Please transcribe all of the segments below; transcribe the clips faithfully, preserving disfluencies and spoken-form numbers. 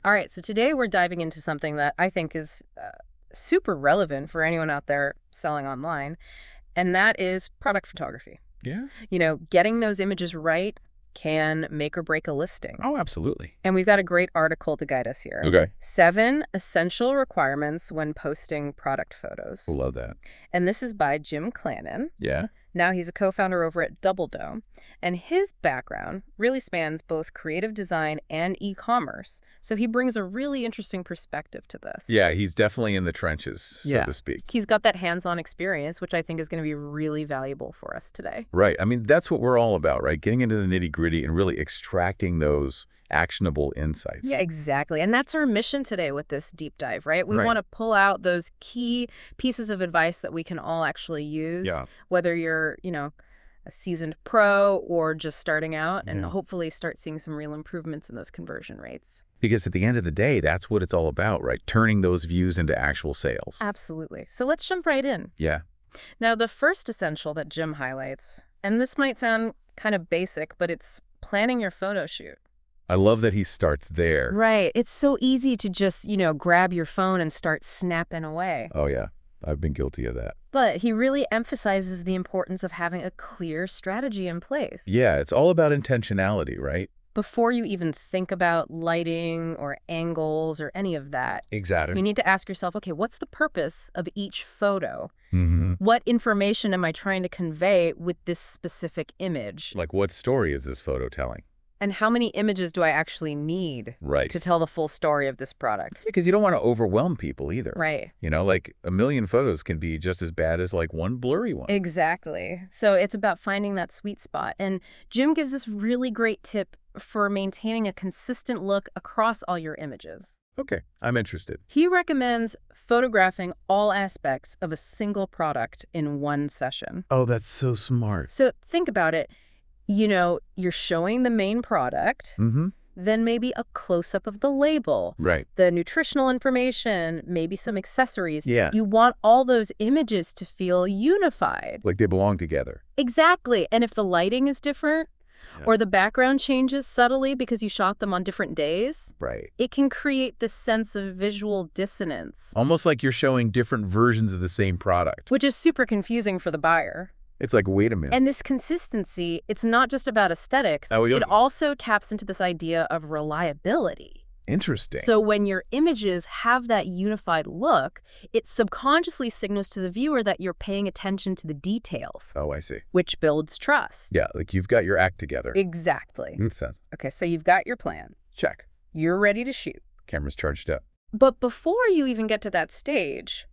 All right, so today we're diving into something that I think is uh, super relevant for anyone out there selling online, and that is product photography. Yeah? You know, getting those images right can make or break a listing. Oh, absolutely. And we've got a great article to guide us here. Okay. Seven essential requirements when posting product photos. Love that. And this is by Jim Clannon. Yeah? Now he's a co-founder over at Double Dome, and his background really spans both creative design and e-commerce, so he brings a really interesting perspective to this. Yeah, he's definitely in the trenches, so Yeah. to speak. He's got that hands-on experience, which I think is going to be really valuable for us today. Right. I mean, that's what we're all about, right? Getting into the nitty-gritty and really extracting those actionable insights. Yeah, exactly. And that's our mission today with this deep dive, right? We Right. want to pull out those key pieces of advice that we can all actually use, Yeah. whether you're, you know, a seasoned pro or just starting out, and Yeah. hopefully start seeing some real improvements in those conversion rates. Because at the end of the day, that's what it's all about, right? Turning those views into actual sales. Absolutely. So let's jump right in. Yeah. Now, the first essential that Jim highlights, and this might sound kind of basic, but it's planning your photo shoot. I love that he starts there. Right. It's so easy to just, you know, grab your phone and start snapping away. Oh, yeah. I've been guilty of that. But he really emphasizes the importance of having a clear strategy in place. Yeah, it's all about intentionality, right? Before you even think about lighting or angles or any of that, Exactly. you need to ask yourself, okay, what's the purpose of each photo? Mm-hmm. What information am I trying to convey with this specific image? Like, what story is this photo telling? And how many images do I actually need Right. to tell the full story of this product? Because you don't want to overwhelm people either. Right. You know, like a million photos can be just as bad as like one blurry one. Exactly. So it's about finding that sweet spot. And Jim gives this really great tip for maintaining a consistent look across all your images. Okay, I'm interested. He recommends photographing all aspects of a single product in one session. Oh, that's so smart. So think about it. You know, you're showing the main product, Mm-hmm. then maybe a close-up of the label, Right. the nutritional information, maybe some accessories. Yeah. You want all those images to feel unified. Like they belong together. Exactly. And if the lighting is different, Yeah. or the background changes subtly because you shot them on different days, Right. it can create this sense of visual dissonance, Almost like you're showing different versions of the same product. which is super confusing for the buyer. It's like, wait a minute. And this consistency, it's not just about aesthetics. Oh, yeah. It also taps into this idea of reliability. Interesting. So when your images have that unified look, it subconsciously signals to the viewer that you're paying attention to the details, oh, I see. which builds trust. Yeah, like you've got your act together. Exactly. Makes sense. Okay, so you've got your plan. Check. You're ready to shoot. Camera's charged up. But before you even get to that stage,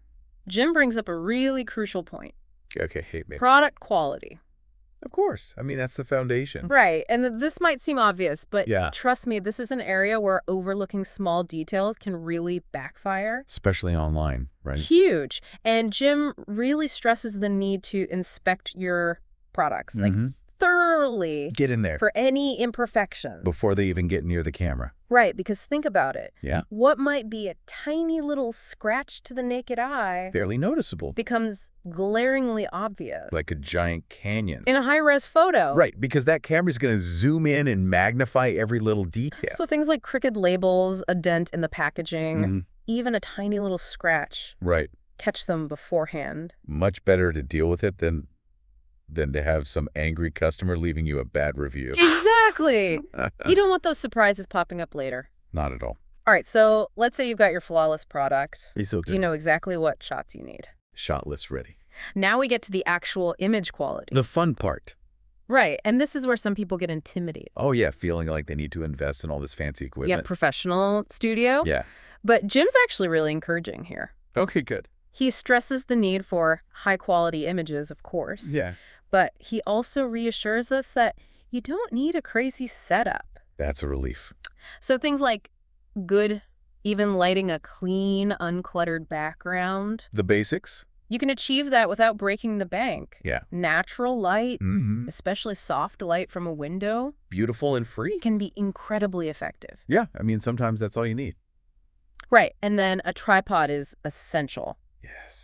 Jim brings up a really crucial point. Okay, hate me. Product quality. Of course. I mean, that's the foundation. Right, and th- this might seem obvious, but Yeah. trust me, this is an area where overlooking small details can really backfire. Especially online, right? Huge. And Jim really stresses the need to inspect your products, like Mhm. thoroughly, Get in there for any imperfection. before they even get near the camera. Right, because think about it. Yeah. What might be a tiny little scratch to the naked eye Barely noticeable. becomes glaringly obvious. Like a giant canyon. in a high-res photo. Right, because that camera's going to zoom in and magnify every little detail. So things like crooked labels, a dent in the packaging, Mhm. even a tiny little scratch, Right. catch them beforehand. Much better to deal with it than than to have some angry customer leaving you a bad review. Exactly. You don't want those surprises popping up later. Not at all. All right, so let's say you've got your flawless product. He's so good. You know exactly what shots you need. Shot list ready. Now we get to the actual image quality. The fun part. Right, and this is where some people get intimidated. Oh, yeah, feeling like they need to invest in all this fancy Yeah, equipment. professional studio. Yeah. But Jim's actually really encouraging here. Okay, good. He stresses the need for high-quality images, of course. Yeah. But he also reassures us that you don't need a crazy setup. That's a relief. So things like good, even lighting a clean, uncluttered background, The basics? you can achieve that without breaking the bank. Yeah. Natural light, Mm-hmm. especially soft light from a window, Beautiful and free. can be incredibly effective. Yeah, I mean, sometimes that's all you need. Right, and then a tripod is essential. Yes.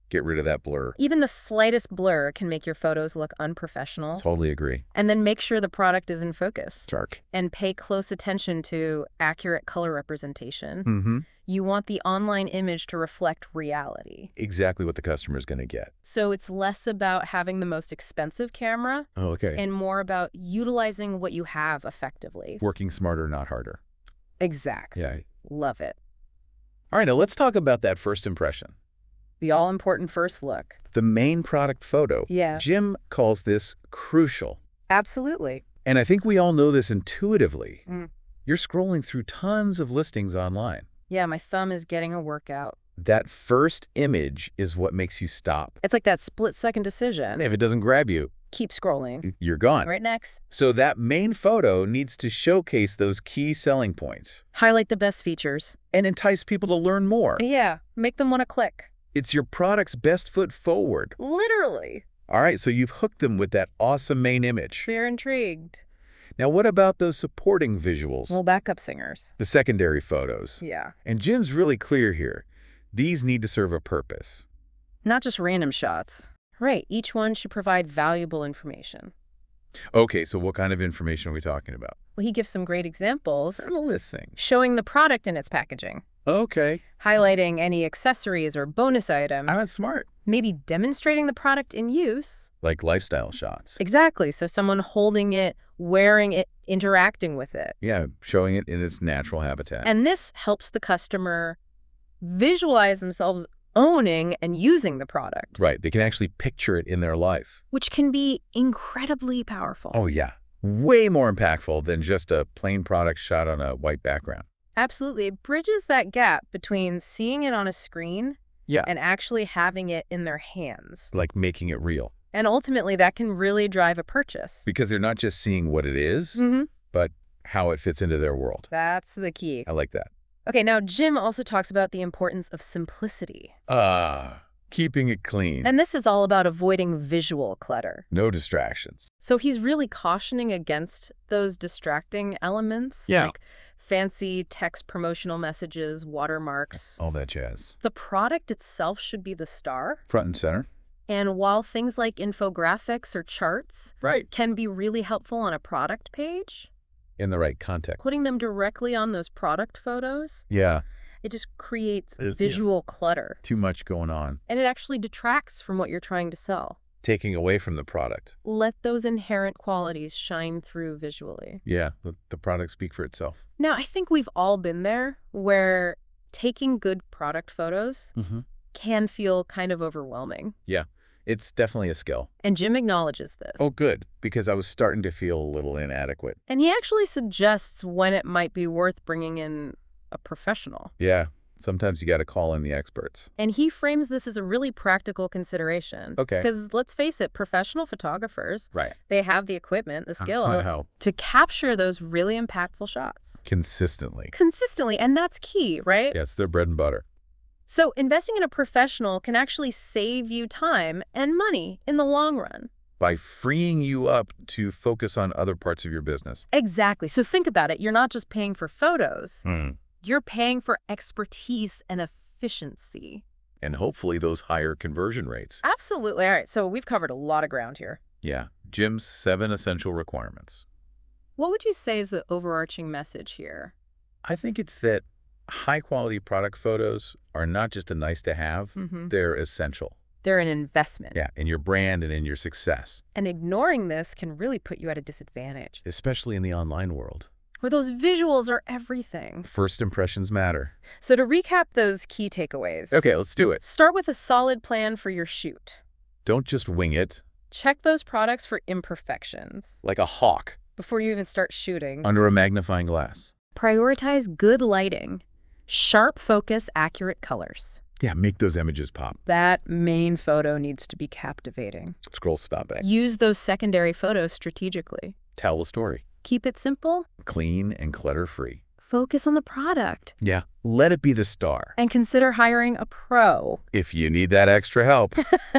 Get rid of that blur. Even the slightest blur can make your photos look unprofessional. Totally agree. And then make sure the product is in focus. Dark. And pay close attention to accurate color representation. Mm-hmm. You want the online image to reflect reality. Exactly what the customer is going to get. So it's less about having the most expensive camera Oh, okay. and more about utilizing what you have effectively. Working smarter, not harder. Exactly. Yeah. Love it. All right, now let's talk about that first impression. The all-important first look. The main product photo. Yeah. Jim calls this crucial. Absolutely. And I think we all know this intuitively. Mm. You're scrolling through tons of listings online. Yeah, my thumb is getting a workout. That first image is what makes you stop. It's like that split-second decision. And if it doesn't grab you, Keep scrolling. you're gone. Right next. So that main photo needs to showcase those key selling points Highlight the best features. and entice people to learn more. Yeah, make them want to click. It's your product's best foot forward. Literally. All right, so you've hooked them with that awesome main image. We're intrigued. Now, what about those supporting visuals? Well, backup singers. The secondary photos. Yeah. And Jim's really clear here. These need to serve a purpose. Not just random shots. Right, each one should provide valuable information. Okay, so what kind of information are we talking about? Well, he gives some great examples, I'm listening. showing the product and its packaging, Okay. highlighting any accessories or bonus items, Ah, that's smart. maybe demonstrating the product in use. Like lifestyle shots. Exactly, so someone holding it, wearing it, interacting with it. Yeah, showing it in its natural habitat. And this helps the customer visualize themselves owning and using the product, Right, they can actually picture it in their life. which can be incredibly powerful. Oh, yeah. Way more impactful than just a plain product shot on a white background. Absolutely. It bridges that gap between seeing it on a screen Yeah. and actually having it in their hands. Like making it real. And ultimately, that can really drive a purchase. Because they're not just seeing what it is, Mm-hmm. but how it fits into their world. That's the key. I like that. Okay, now Jim also talks about the importance of simplicity. Ah, keeping it clean. And this is all about avoiding visual clutter. No distractions. So he's really cautioning against those distracting elements. Yeah. Like fancy text promotional messages, watermarks. All that jazz. The product itself should be the star. Front and center. And while things like infographics or charts Right. can be really helpful on a product page, In the right context. putting them directly on those product photos, Yeah. it just creates It's- visual clutter. Too much going on. And it actually detracts from what you're trying to sell. Taking away from the product. Let those inherent qualities shine through visually. Yeah. The, the product speak for itself. Now, I think we've all been there where taking good product photos Mm-hmm. can feel kind of overwhelming. Yeah. It's definitely a skill. And Jim acknowledges this. Oh, good. Because I was starting to feel a little inadequate. And he actually suggests when it might be worth bringing in a professional. Yeah. Sometimes you got to call in the experts. And he frames this as a really practical consideration. Okay. Because let's face it, professional photographers, Right. they have the equipment, the skill Somehow. to capture those really impactful shots Consistently. consistently. And that's key, right? Yeah, it's their bread and butter. So investing in a professional can actually save you time and money in the long run. By freeing you up to focus on other parts of your business. Exactly. So think about it. You're not just paying for photos. Mm. You're paying for expertise and efficiency. And hopefully those higher conversion rates. Absolutely. All right. So we've covered a lot of ground here. Yeah. Jim's seven essential requirements. What would you say is the overarching message here? I think it's that high-quality product photos are not just a nice to have, Mm-hmm. they're essential. They're an investment. Yeah, in your brand and in your success, And ignoring this can really put you at a disadvantage, especially in the online world. where those visuals are everything. First impressions matter. So to recap those key takeaways. Okay, let's do it. Start with a solid plan for your shoot. Don't just wing it Check those products for imperfections like a hawk before you even start shooting. under a magnifying glass. Prioritize good lighting, sharp focus, accurate colors. Yeah, make those images pop. That main photo needs to be captivating. Scroll spot back. Use those secondary photos strategically. Tell a story. Keep it simple. Clean and clutter-free. Focus on the product. Yeah, let it be the star. And consider hiring a pro. If you need that extra help.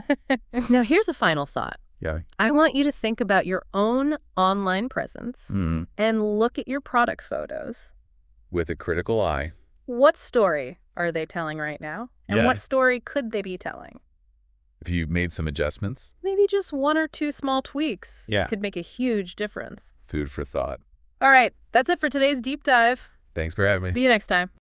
Now, here's a final thought. Yeah. I want you to think about your own online presence Mm. and look at your product photos. With a critical eye. What story are they telling right now? And Yeah. what story could they be telling? If you made some adjustments, Maybe just one or two small tweaks Yeah. could make a huge difference. food for thought. All right, that's it for today's deep dive. Thanks for having me. See you next time.